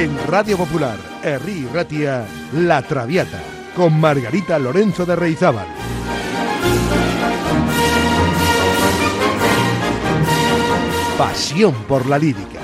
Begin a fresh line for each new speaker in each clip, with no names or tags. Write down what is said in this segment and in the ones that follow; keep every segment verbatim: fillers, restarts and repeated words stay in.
En Radio Popular, Herri Ratia, La Traviata, con Margarita Lorenzo de Reizábal. Pasión por la lírica.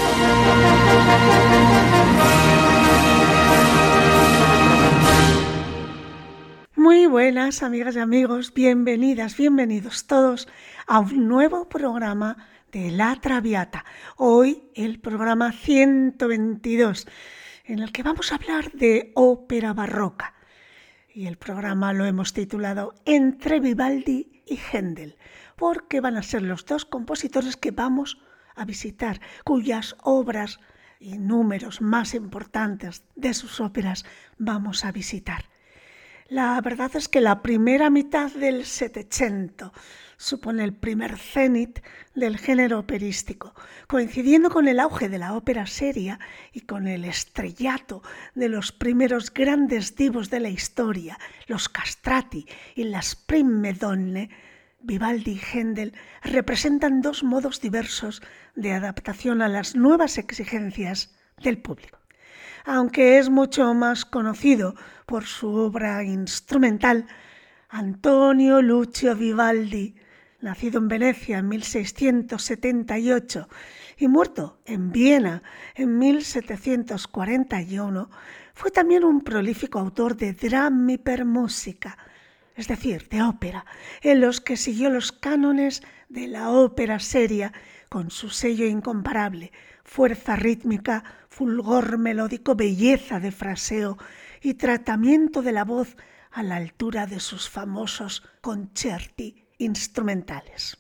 Muy buenas amigas y amigos, bienvenidas, bienvenidos todos a un nuevo programa de La Traviata. Hoy el programa ciento veintidós, en el que vamos a hablar de ópera barroca. Y el programa lo hemos titulado Entre Vivaldi y Händel, porque van a ser los dos compositores que vamos a visitar, cuyas obras y números más importantes de sus óperas vamos a visitar. La verdad es que la primera mitad del Settecento supone el primer cenit del género operístico, coincidiendo con el auge de la ópera seria y con el estrellato de los primeros grandes divos de la historia, los castrati y las prime donne. Vivaldi y Händel representan dos modos diversos de adaptación a las nuevas exigencias del público. Aunque es mucho más conocido por su obra instrumental, Antonio Lucio Vivaldi, nacido en Venecia en mil seiscientos setenta y ocho y muerto en Viena en mil setecientos cuarenta y uno, fue también un prolífico autor de drammi per musica, es decir, de ópera, en los que siguió los cánones de la ópera seria con su sello incomparable, fuerza rítmica, fulgor melódico, belleza de fraseo y tratamiento de la voz a la altura de sus famosos concerti instrumentales.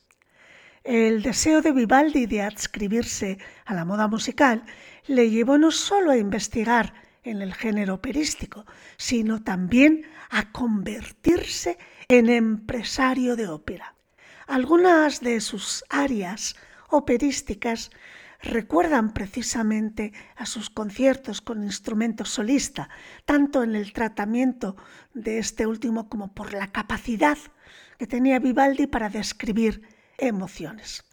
El deseo de Vivaldi de adscribirse a la moda musical le llevó no solo a investigar en el género operístico, sino también a convertirse en empresario de ópera. Algunas de sus arias operísticas recuerdan precisamente a sus conciertos con instrumento solista, tanto en el tratamiento de este último como por la capacidad que tenía Vivaldi para describir emociones.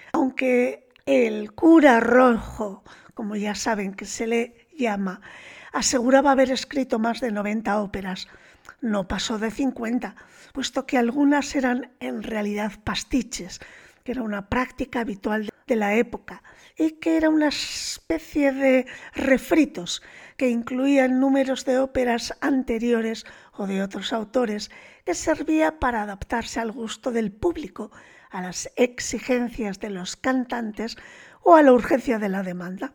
Aunque el cura rojo, como ya saben que se le llama, aseguraba haber escrito más de noventa óperas, no pasó de cincuenta, puesto que algunas eran en realidad pastiches, que era una práctica habitual de la época y que era una especie de refritos que incluían números de óperas anteriores o de otros autores, que servía para adaptarse al gusto del público, a las exigencias de los cantantes o a la urgencia de la demanda.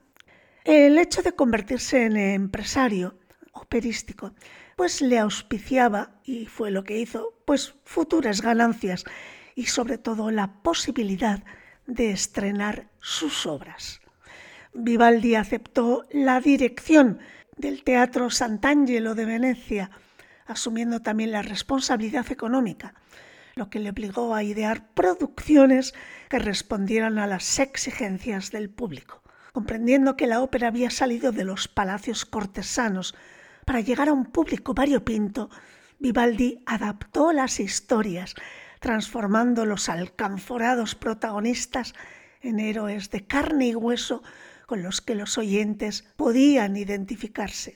El hecho de convertirse en empresario operístico pues le auspiciaba, y fue lo que hizo, pues futuras ganancias y sobre todo la posibilidad de estrenar sus obras. Vivaldi aceptó la dirección del Teatro Sant'Angelo de Venecia, asumiendo también la responsabilidad económica, lo que le obligó a idear producciones que respondieran a las exigencias del público. Comprendiendo que la ópera había salido de los palacios cortesanos para llegar a un público variopinto, Vivaldi adaptó las historias, transformando los alcanforados protagonistas en héroes de carne y hueso con los que los oyentes podían identificarse.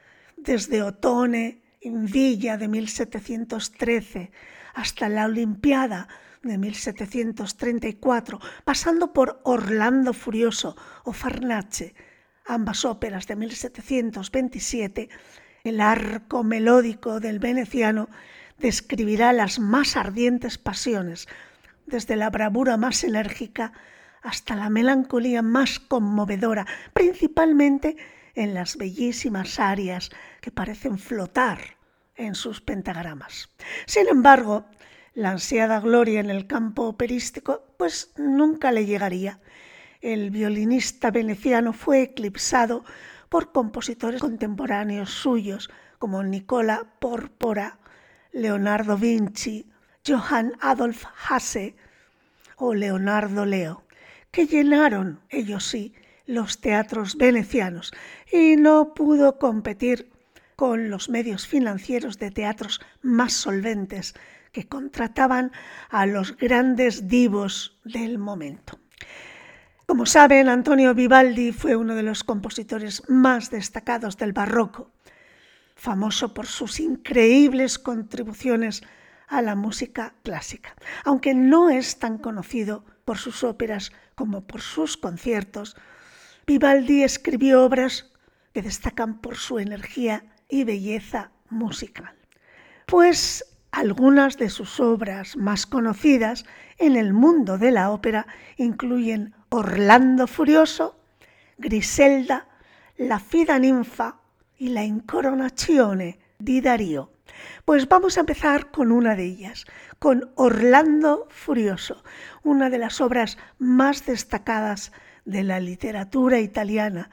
Desde Ottone en Villa de mil setecientos trece hasta la Olimpiada de mil setecientos treinta y cuatro, pasando por Orlando Furioso o Farnace, ambas óperas de mil setecientos veintisiete, el arco melódico del veneciano describirá las más ardientes pasiones, desde la bravura más enérgica hasta la melancolía más conmovedora, principalmente en las bellísimas arias que parecen flotar en sus pentagramas. Sin embargo, la ansiada gloria en el campo operístico pues nunca le llegaría. El violinista veneciano fue eclipsado por compositores contemporáneos suyos como Nicola Porpora, Leonardo Vinci, Johann Adolf Hasse o Leonardo Leo, que llenaron, ellos sí, los teatros venecianos y no pudo competir con los medios financieros de teatros más solventes que contrataban a los grandes divos del momento. Como saben, Antonio Vivaldi fue uno de los compositores más destacados del barroco, famoso por sus increíbles contribuciones a la música clásica, aunque no es tan conocido por sus óperas como por sus conciertos. Vivaldi escribió obras que destacan por su energía y belleza musical. Pues algunas de sus obras más conocidas en el mundo de la ópera incluyen Orlando Furioso, Griselda, La Fida Ninfa y La Incoronazione di Darío. Pues vamos a empezar con una de ellas, con Orlando Furioso, una de las obras más destacadas de la literatura italiana.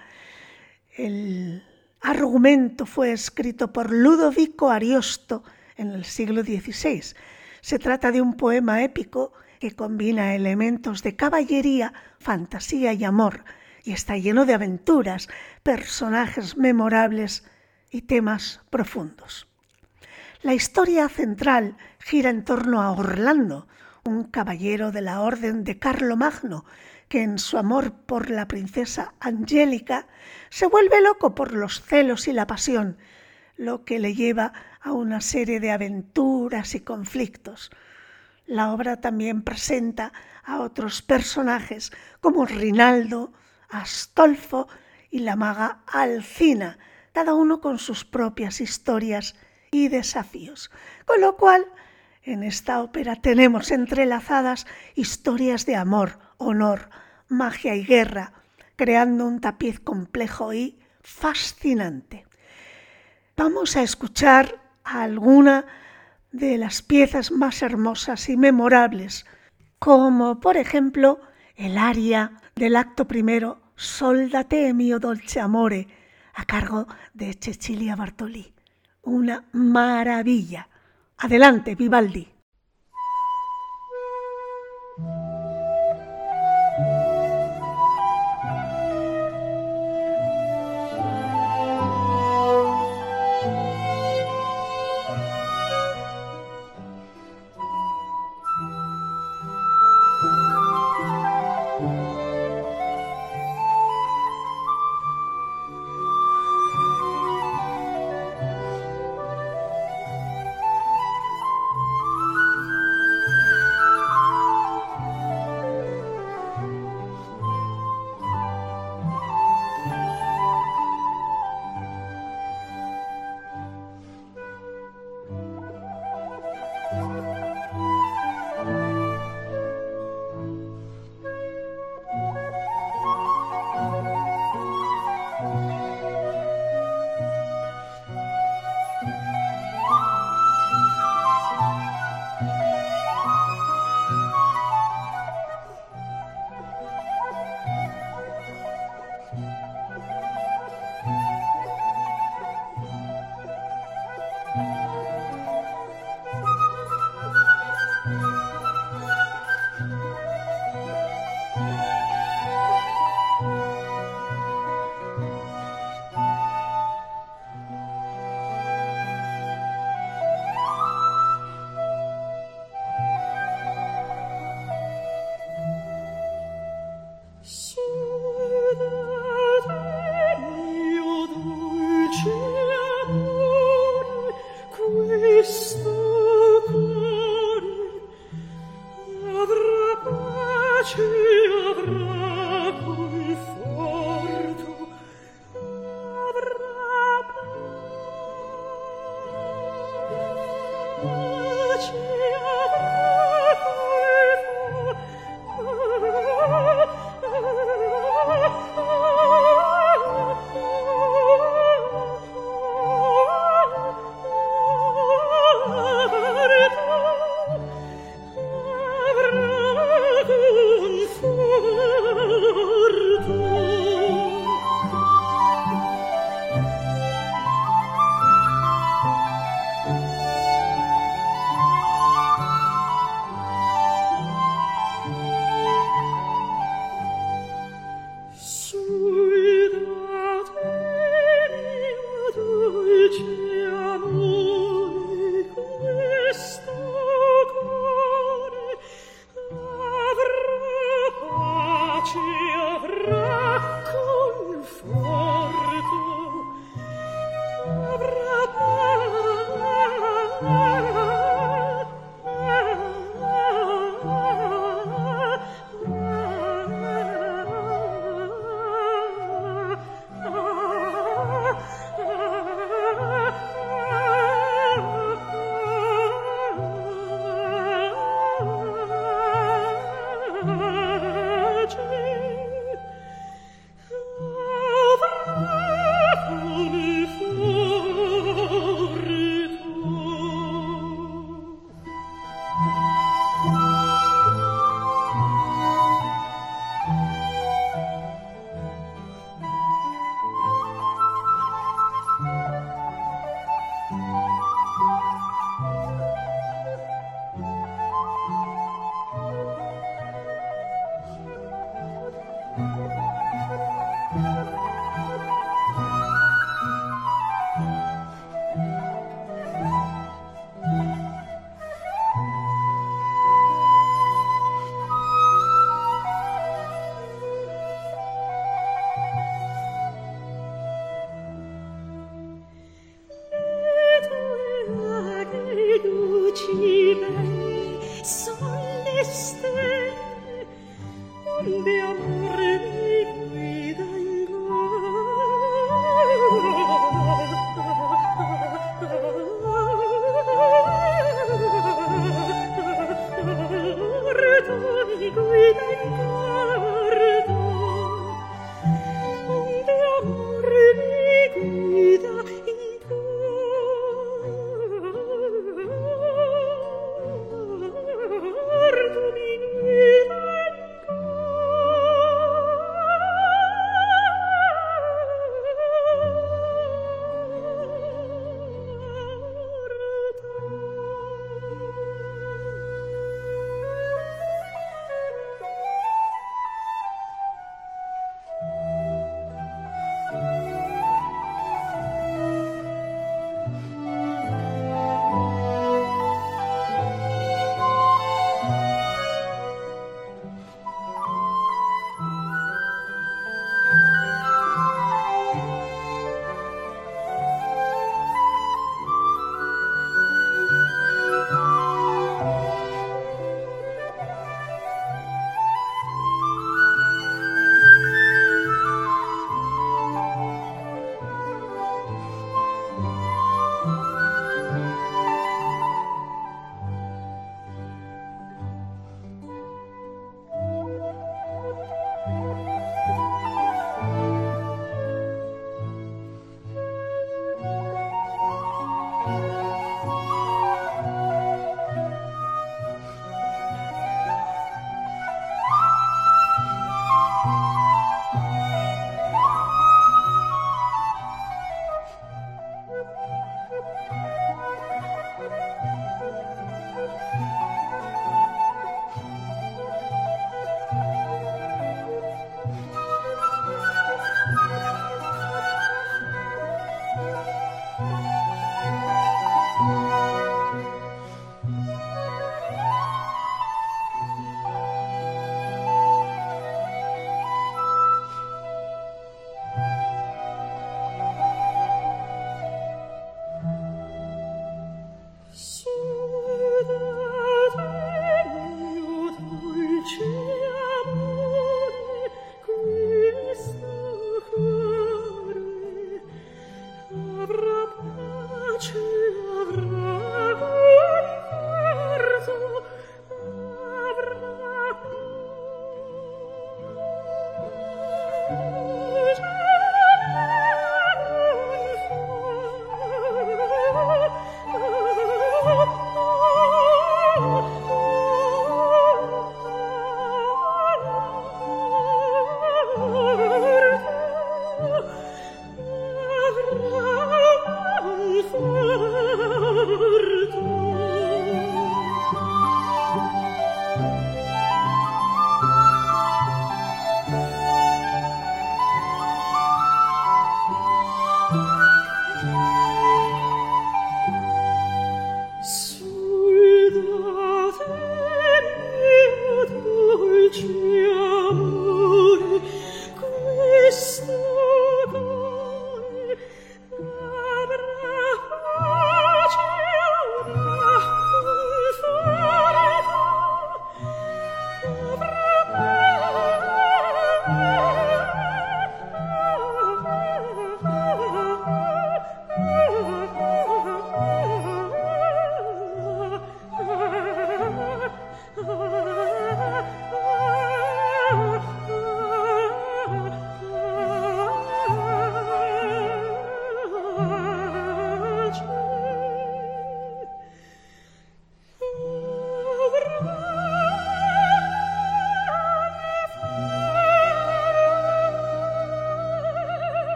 El argumento fue escrito por Ludovico Ariosto en el siglo dieciséis. Se trata de un poema épico que combina elementos de caballería, fantasía y amor, y está lleno de aventuras, personajes memorables y temas profundos. La historia central gira en torno a Orlando, un caballero de la orden de Carlomagno, que en su amor por la princesa Angélica se vuelve loco por los celos y la pasión, lo que le lleva a una serie de aventuras y conflictos. La obra también presenta a otros personajes como Rinaldo, Astolfo y la maga Alcina, cada uno con sus propias historias y desafíos. Con lo cual, en esta ópera tenemos entrelazadas historias de amor, honor, magia y guerra, creando un tapiz complejo y fascinante. Vamos a escuchar a alguna de las piezas más hermosas y memorables, como por ejemplo el aria del acto primero Soldate mio dolce amore, a cargo de Cecilia Bartoli. Una maravilla. Adelante, Vivaldi.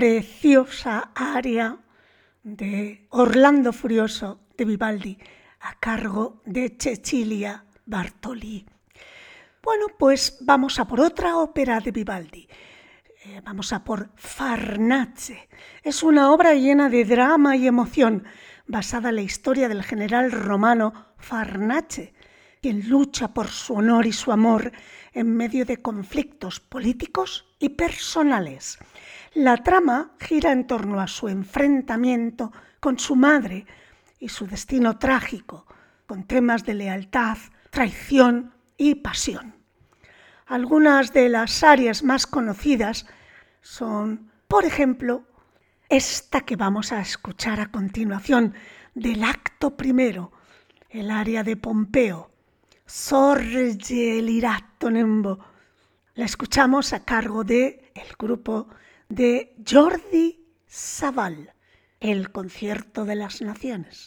preciosa aria de Orlando Furioso de Vivaldi a cargo de Cecilia Bartoli. Bueno, pues vamos a por otra ópera de Vivaldi. Eh, vamos a por Farnace. Es una obra llena de drama y emoción, basada en la historia del general romano Farnace, quien lucha por su honor y su amor en medio de conflictos políticos y personales. La trama gira en torno a su enfrentamiento con su madre y su destino trágico, con temas de lealtad, traición y pasión. Algunas de las arias más conocidas son, por ejemplo, esta que vamos a escuchar a continuación del acto primero, el aria de Pompeo, Sorge l'irato nembo. La escuchamos a cargo del grupo de Jordi Savall, el Concierto de las Naciones.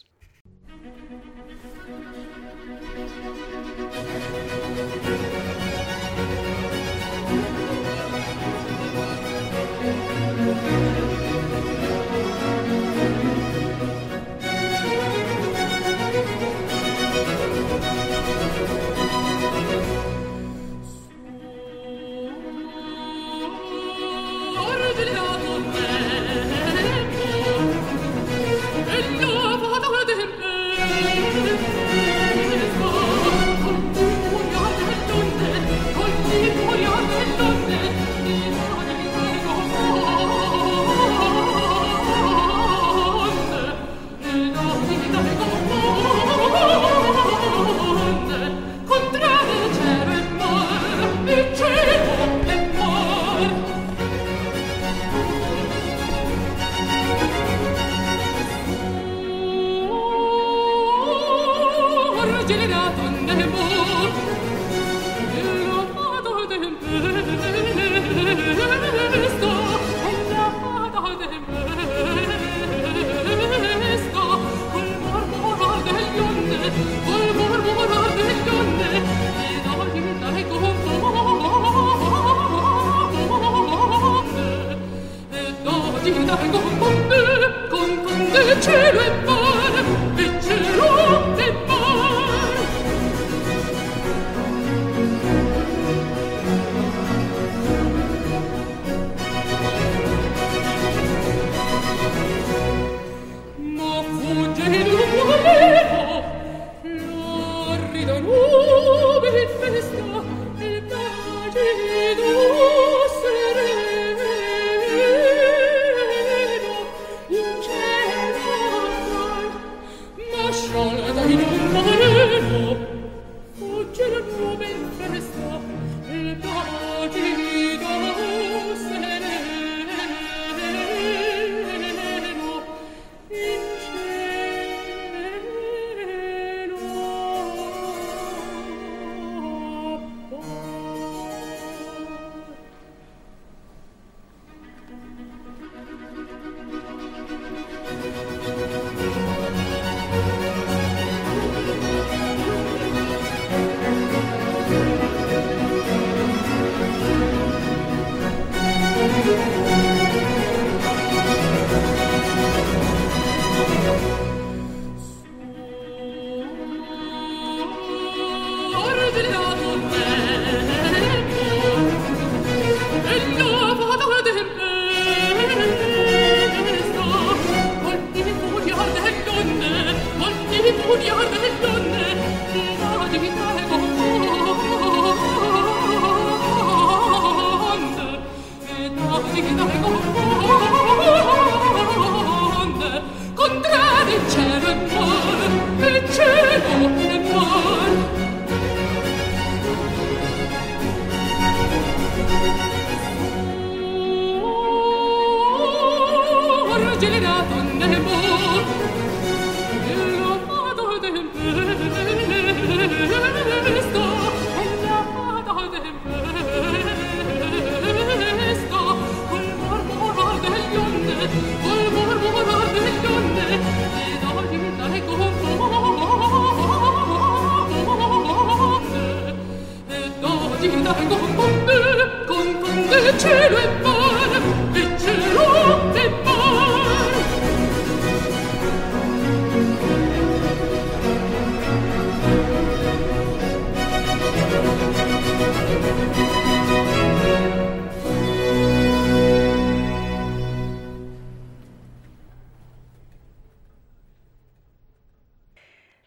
Generato nel mondo, il lodo del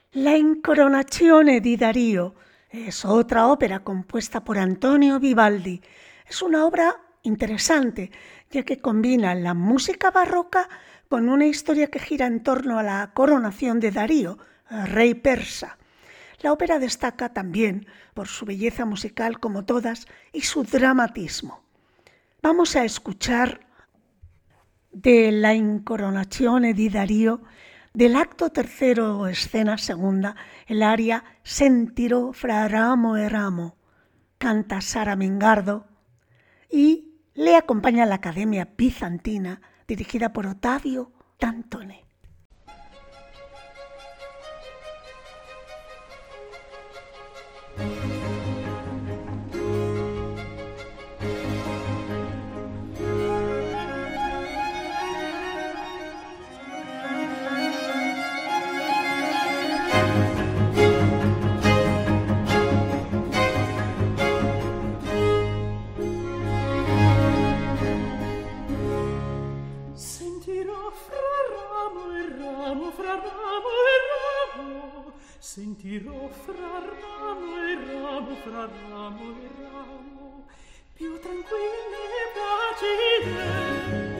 La Incoronazione di Darío es otra ópera compuesta por Antonio Vivaldi. Es una obra interesante, ya que combina la música barroca con una historia que gira en torno a la coronación de Darío, rey persa. La ópera destaca también por su belleza musical como todas y su dramatismo. Vamos a escuchar de La Incoronazione di Darío, del acto tercero, escena segunda, el aria Sentirò fra ramo e ramo, canta Sara Mingardo, y le acompaña la Academia Bizantina, dirigida por Ottavio Dantone.
Sentirò fra ramo e ramo, fra ramo e ramo, più tranquille e placide.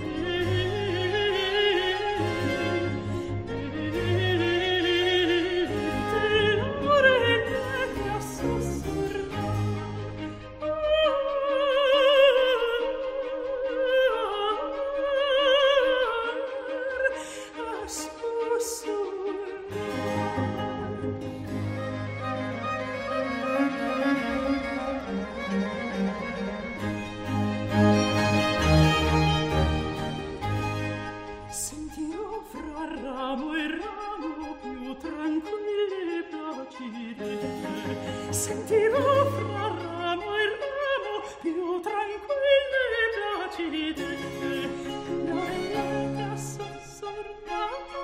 Sentirò fra ramo e ramo più tranquille e placide, la vita sussurrava.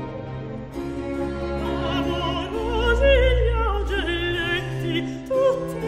Tutti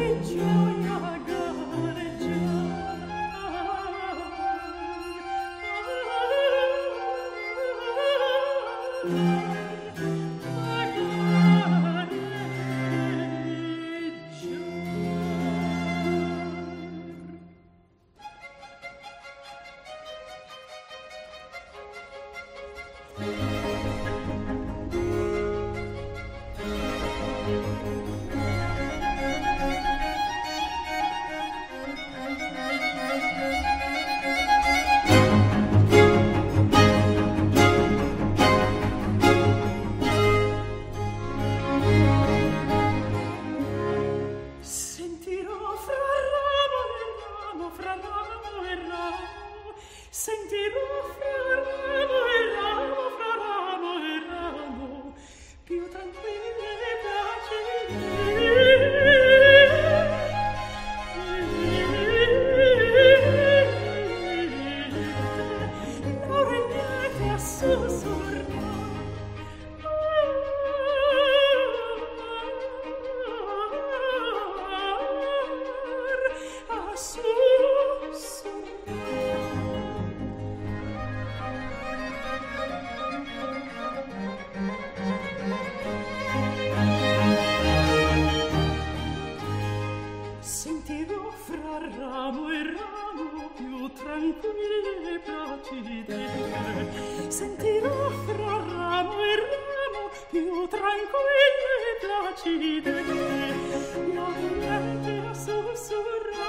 ramo e ramo più tranquille e placide. Sentirò fra ramo e ramo più tranquille e placide. La violenza sussurra.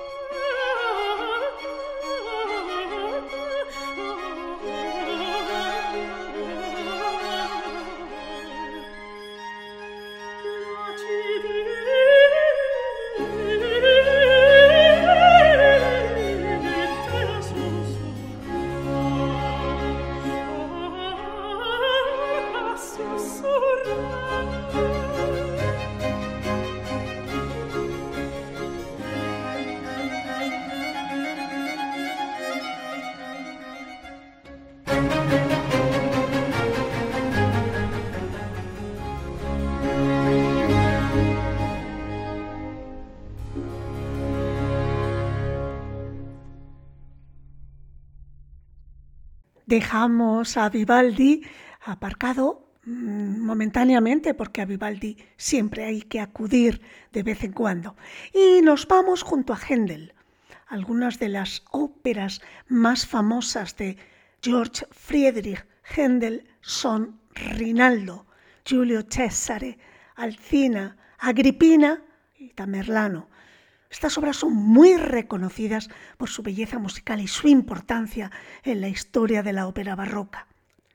Dejamos a Vivaldi aparcado mmm, momentáneamente, porque a Vivaldi siempre hay que acudir de vez en cuando. Y nos vamos junto a Händel. Algunas de las óperas más famosas de Georg Friedrich Händel son Rinaldo, Giulio Cesare, Alcina, Agripina y Tamerlano. Estas obras son muy reconocidas por su belleza musical y su importancia en la historia de la ópera barroca.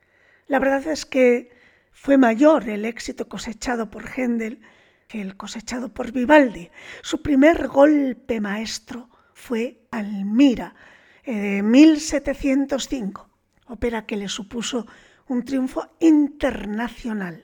La verdad es que fue mayor el éxito cosechado por Händel que el cosechado por Vivaldi. Su primer golpe maestro fue Almira, de mil setecientos cinco, ópera que le supuso un triunfo internacional.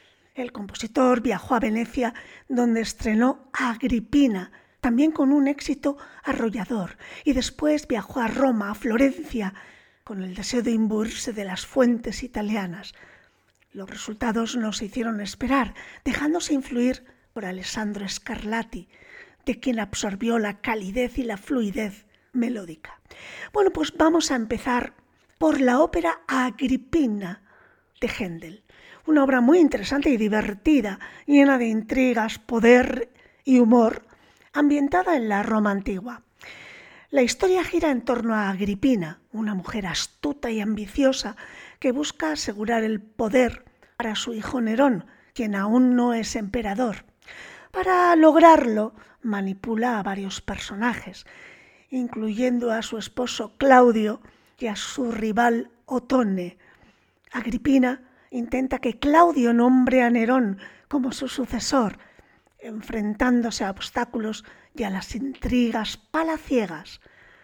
El compositor viajó a Venecia, donde estrenó Agripina, también con un éxito arrollador, y después viajó a Roma, a Florencia, con el deseo de imbuirse de las fuentes italianas. Los resultados no se hicieron esperar, dejándose influir por Alessandro Scarlatti, de quien absorbió la calidez y la fluidez melódica. Bueno, pues vamos a empezar por la ópera Agripina de Händel, una obra muy interesante y divertida, llena de intrigas, poder y humor, ambientada en la Roma antigua. La historia gira en torno a Agripina, una mujer astuta y ambiciosa que busca asegurar el poder para su hijo Nerón, quien aún no es emperador. Para lograrlo, manipula a varios personajes, incluyendo a su esposo Claudio y a su rival Otone. Agripina intenta que Claudio nombre a Nerón como su sucesor, enfrentándose a obstáculos y a las intrigas palaciegas.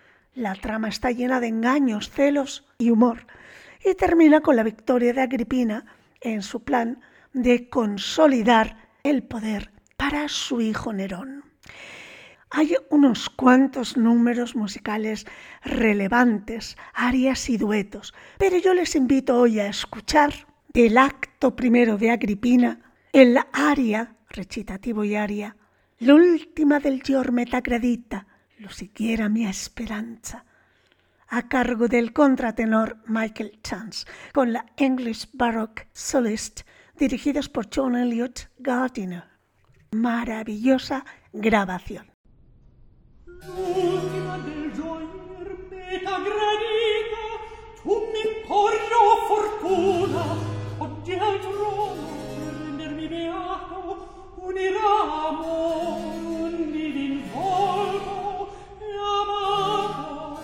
La trama está llena de engaños, celos y humor, y termina con la victoria de Agripina en su plan de consolidar el poder para su hijo Nerón. Hay unos cuantos números musicales relevantes, arias y duetos, pero yo les invito hoy a escuchar del acto primero de Agripina el aria, recitativo y aria, l'ultima del giorno t'aggradita, lo siguiera mia speranza, a cargo del contratenor Michael Chance, con la English Baroque Solist, dirigidos por John Elliott Gardiner. Maravillosa grabación.
L'ultima del giorno t'aggradita, tu mi porro fortuna, oggi al trono per rendermi beato un ramo, un divin volto e amato.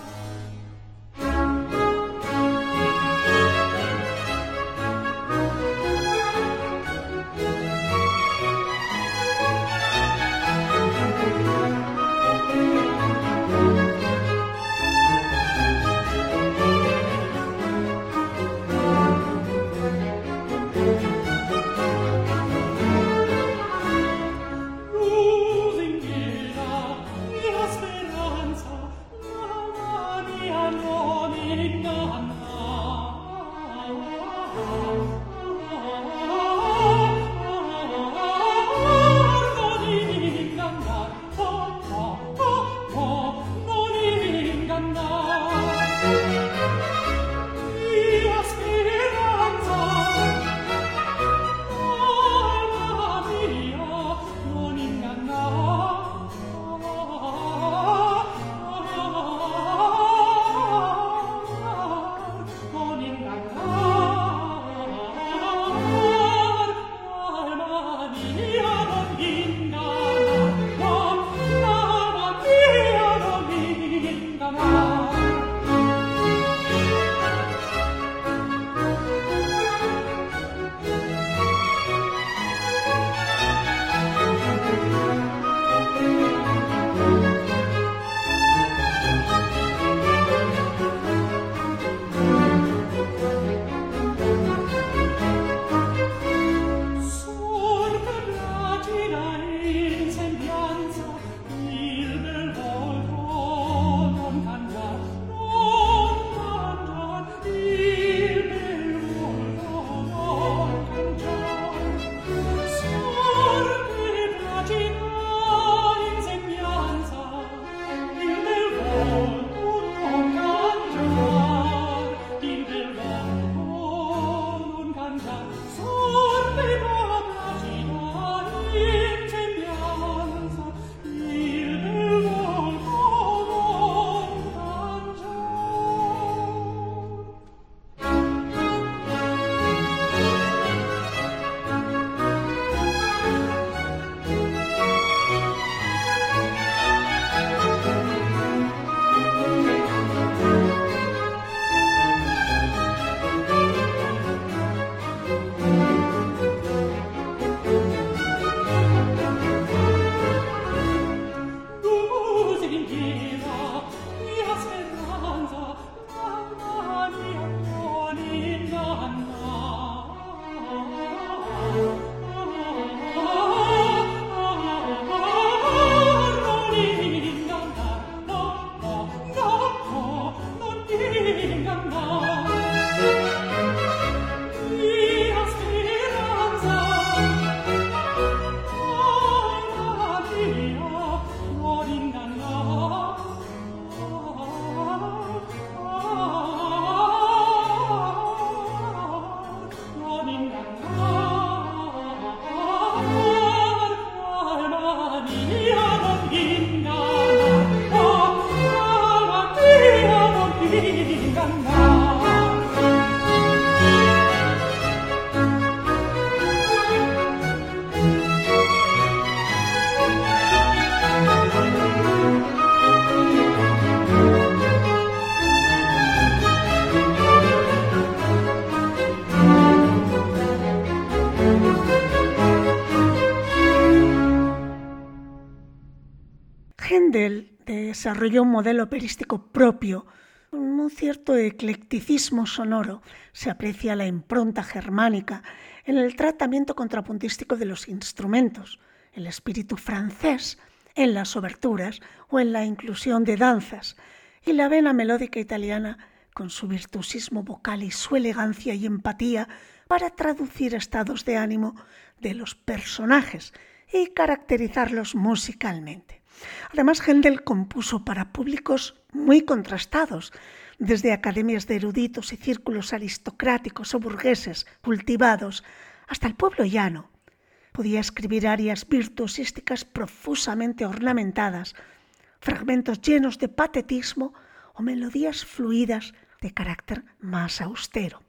Händel desarrolló un modelo operístico propio, con un cierto eclecticismo sonoro. Se aprecia la impronta germánica en el tratamiento contrapuntístico de los instrumentos, el espíritu francés en las oberturas o en la inclusión de danzas, y la vena melódica italiana con su virtuosismo vocal y su elegancia y empatía para traducir estados de ánimo de los personajes y caracterizarlos musicalmente. Además, Händel compuso para públicos muy contrastados, desde academias de eruditos y círculos aristocráticos o burgueses cultivados hasta el pueblo llano. Podía escribir arias virtuosísticas profusamente ornamentadas, fragmentos llenos de patetismo o melodías fluidas de carácter más austero.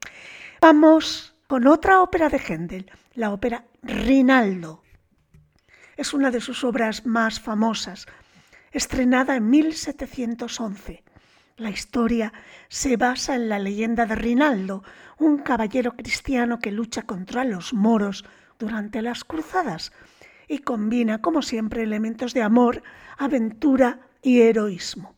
Vamos con otra ópera de Händel, la ópera Rinaldo. Es una de sus obras más famosas, estrenada en mil setecientos once. La historia se basa en la leyenda de Rinaldo, un caballero cristiano que lucha contra los moros durante las cruzadas y combina, como siempre, elementos de amor, aventura y heroísmo.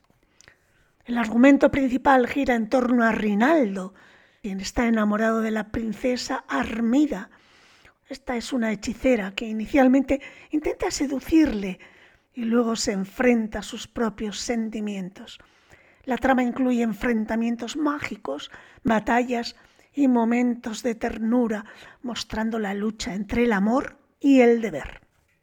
El argumento principal gira en torno a Rinaldo, quien está enamorado de la princesa Armida. Esta es una hechicera que inicialmente intenta seducirle y luego se enfrenta a sus propios sentimientos. La trama incluye enfrentamientos mágicos, batallas y momentos de ternura, mostrando la lucha entre el amor y el deber.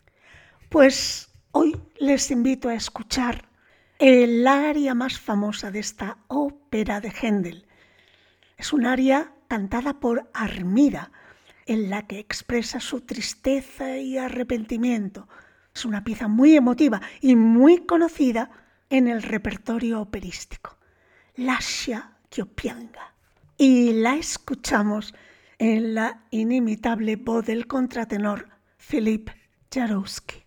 Pues hoy les invito a escuchar el aria más famosa de esta ópera de Händel. Es un aria cantada por Armida, en la que expresa su tristeza y arrepentimiento. Es una pieza muy emotiva y muy conocida en el repertorio operístico. Lascia ch'io pianga. Y la escuchamos en la inimitable voz del contratenor Philip Jarowski.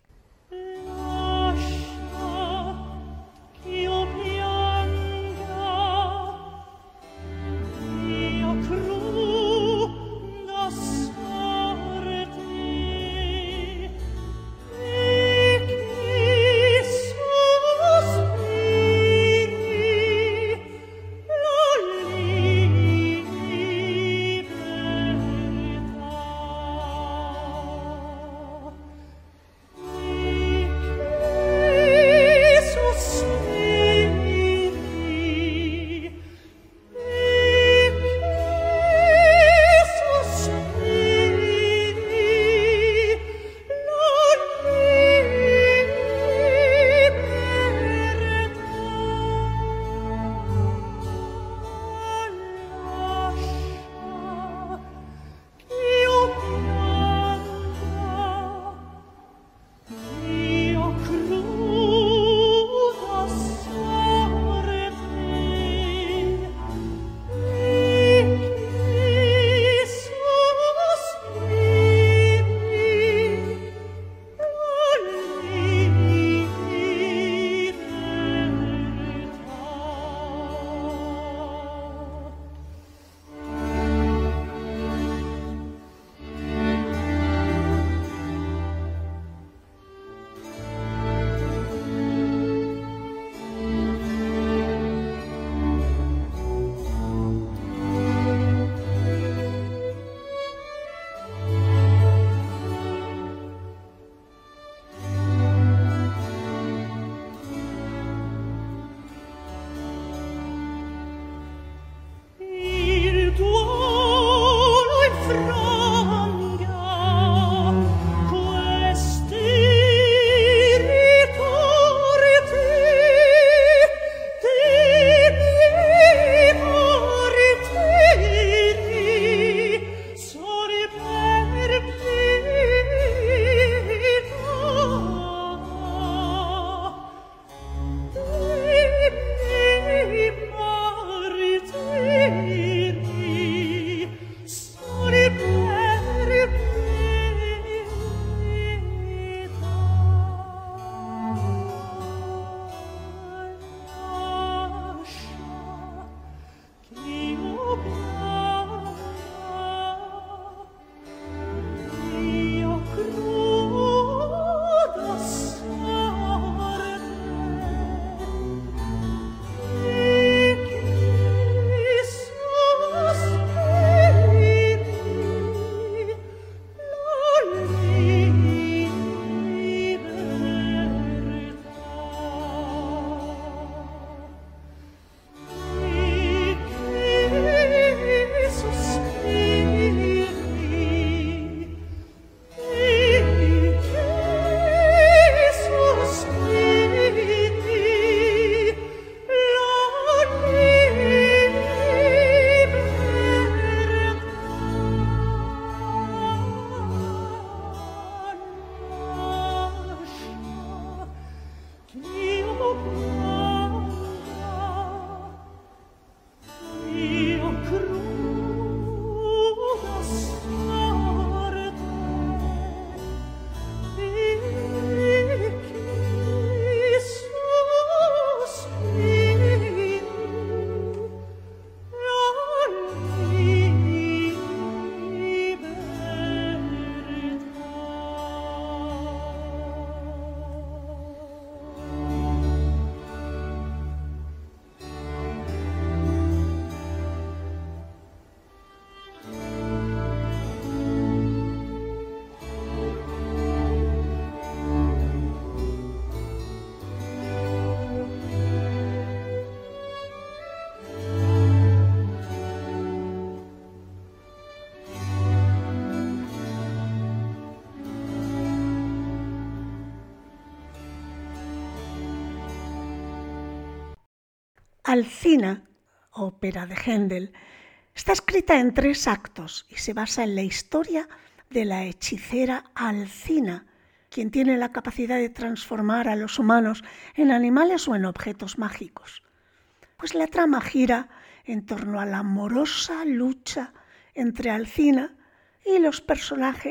Alcina, ópera de Händel, está escrita en tres actos y se basa en la historia de la hechicera Alcina, quien tiene la capacidad de transformar a los humanos en animales o en objetos mágicos. Pues la trama gira en torno a la amorosa lucha entre Alcina y los personajes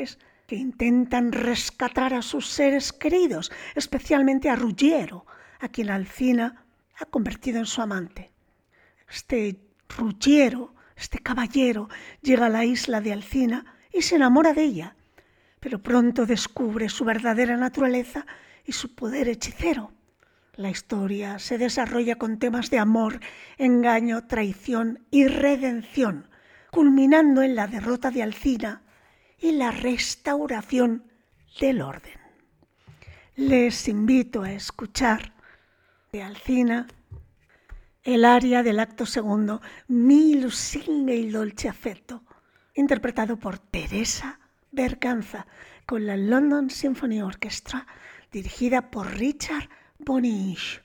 que intentan rescatar a sus seres queridos, especialmente a Ruggiero, a quien Alcina ha convertido en su amante. Este Ruggiero, este caballero, llega a la isla de Alcina y se enamora de ella, pero pronto descubre su verdadera naturaleza y su poder hechicero. La historia se desarrolla con temas de amor, engaño, traición y redención, culminando en la derrota de Alcina y la restauración del orden. Les invito a escuchar de Alcina el aria del acto segundo, Mi lusinghe il dolce affetto, interpretado por Teresa Berganza con la London Symphony Orchestra, dirigida por Richard Bonich.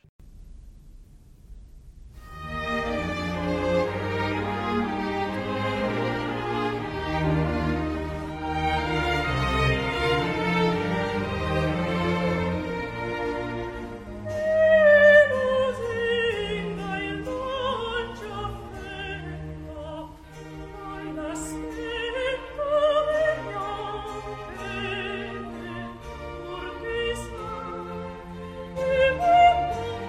Thank you.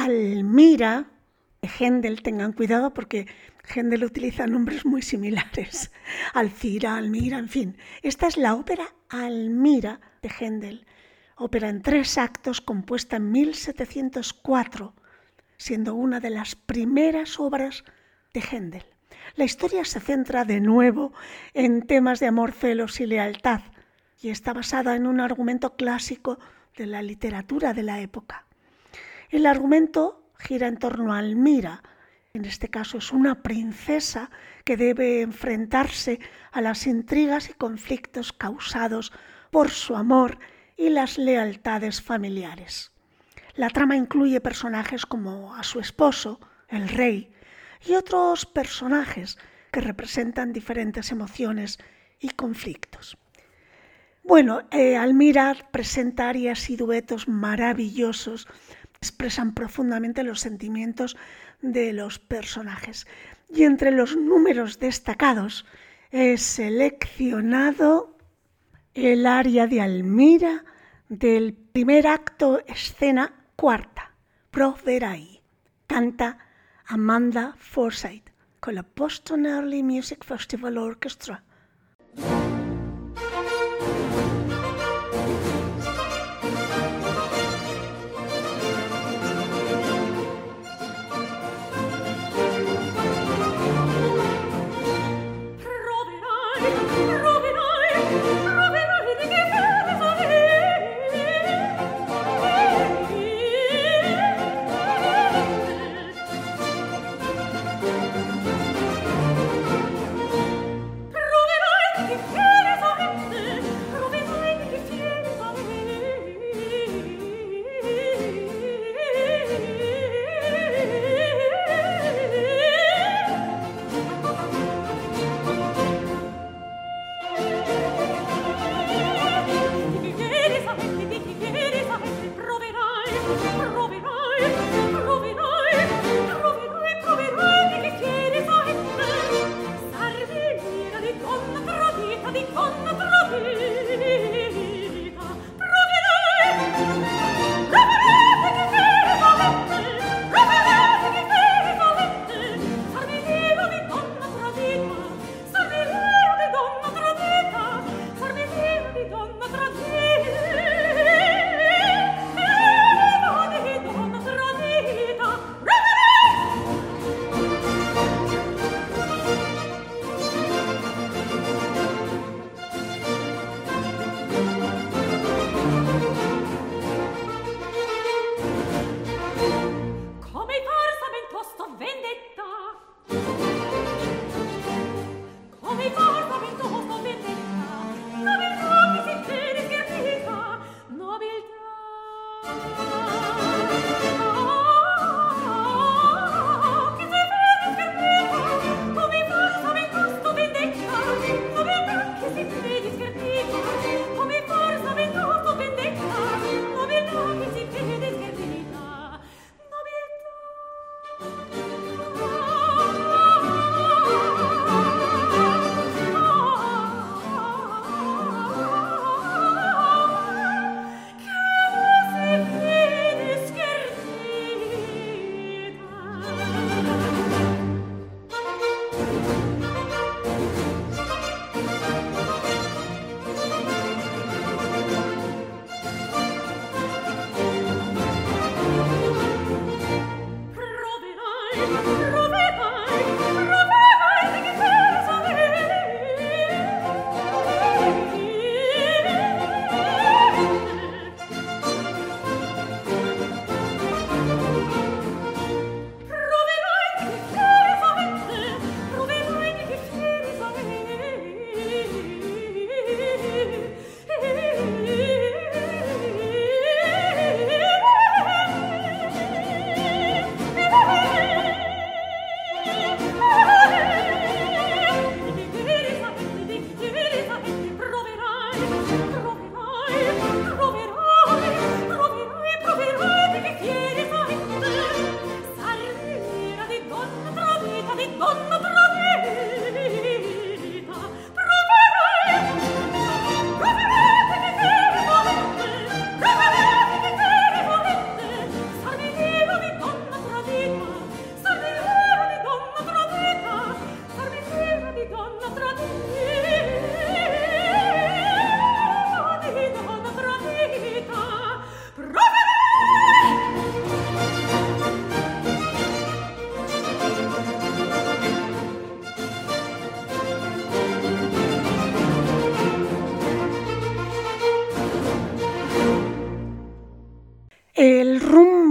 Almira de Händel, tengan cuidado porque Händel utiliza nombres muy similares. Alcira, Almira, en fin. Esta es la ópera Almira de Händel, ópera en tres actos compuesta en mil setecientos cuatro, siendo una de las primeras obras de Händel. La historia se centra de nuevo en temas de amor, celos y lealtad y está basada en un argumento clásico de la literatura de la época. El argumento gira en torno a Almira. En este caso es una princesa que debe enfrentarse a las intrigas y conflictos causados por su amor y las lealtades familiares. La trama incluye personajes como a su esposo, el rey, y otros personajes que representan diferentes emociones y conflictos. Bueno, eh, Almira presenta arias y duetos maravillosos, expresan profundamente los sentimientos de los personajes. Y entre los números destacados he seleccionado el aria de Almira del primer acto, escena cuarta, Proverai. Canta Amanda Forsyth con la Boston Early Music Festival Orchestra.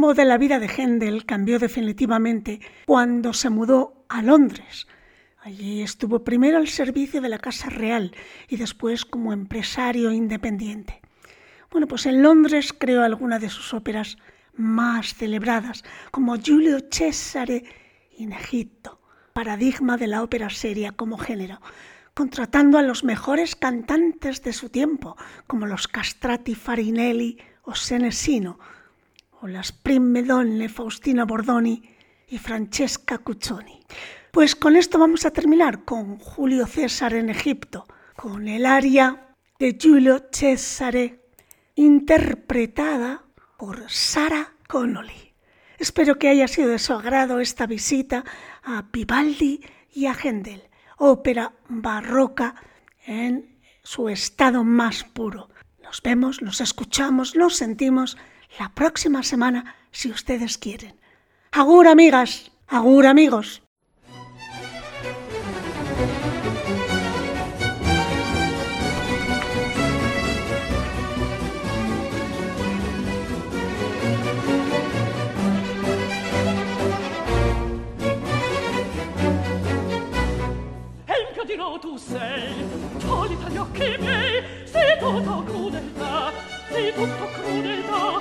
rumbo de la vida de Händel cambió definitivamente cuando se mudó a Londres. Allí estuvo primero al servicio de la Casa Real y después como empresario independiente. Bueno, pues en Londres creó algunas de sus óperas más celebradas, como Giulio Cesare in Egipto, paradigma de la ópera seria como género, contratando a los mejores cantantes de su tiempo, como los Castrati Farinelli o Senesino, o las prime donne Faustina Bordoni y Francesca Cuccioni. Pues con esto vamos a terminar con Julio César en Egipto, con el aria de Giulio Cesare, interpretada por Sarah Connolly. Espero que haya sido de su agrado esta visita a Vivaldi y a Händel, ópera barroca en su estado más puro. Nos vemos, nos escuchamos, nos sentimos la próxima semana, si ustedes quieren. Agur, amigas, agur, amigos.
Dirò tu sei, solita gli occhi miei, sei tutto crudeltà, sei tutto crudeltà.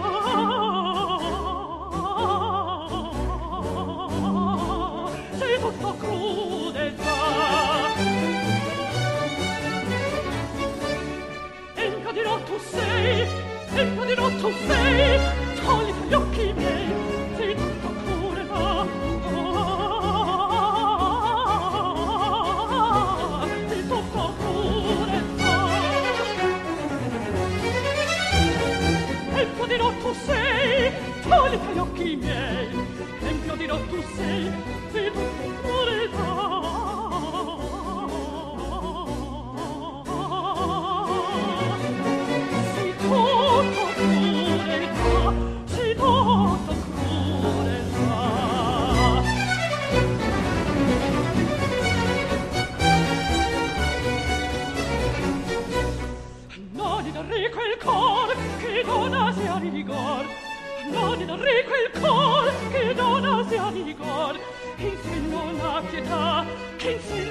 Ah, sei tutto crudeltà. Enca dirò tu sei, enca dirò tu sei, solita gli occhi miei, sei tutto crudeltà. Dirò tu sei, solita gli occhi miei, empio dirò tu sei, sei tutto crudeltà. Sei tutto crudeltà, sei tutto crudeltà. Non ti darei quel cor che dona sia rigor, non ti darei quel cor che dona sia rigor, che insegno la pietà, che insegno